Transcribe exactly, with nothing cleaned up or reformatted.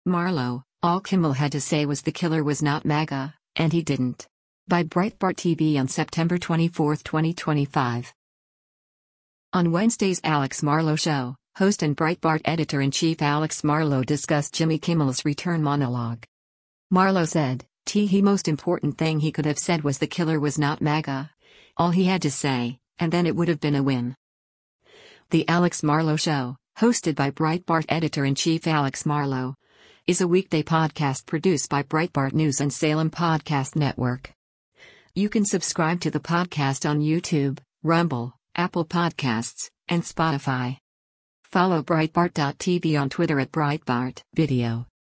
Marlo, all Kimmel had to say was the killer was not MAGA, and he didn't. By Breitbart T V on September twenty-fourth, twenty twenty-five. On Wednesday's Alex Marlow Show, host and Breitbart editor-in-chief Alex Marlow discussed Jimmy Kimmel's return monologue. Marlow said, "The most important thing he could have said was the killer was not MAGA. All he had to say, and then it would have been a win." The Alex Marlow Show, hosted by Breitbart editor-in-chief Alex Marlow, is a weekday podcast produced by Breitbart News and Salem Podcast Network. You can subscribe to the podcast on YouTube, Rumble, Apple Podcasts, and Spotify. Follow Breitbart dot T V on Twitter at Breitbart Video.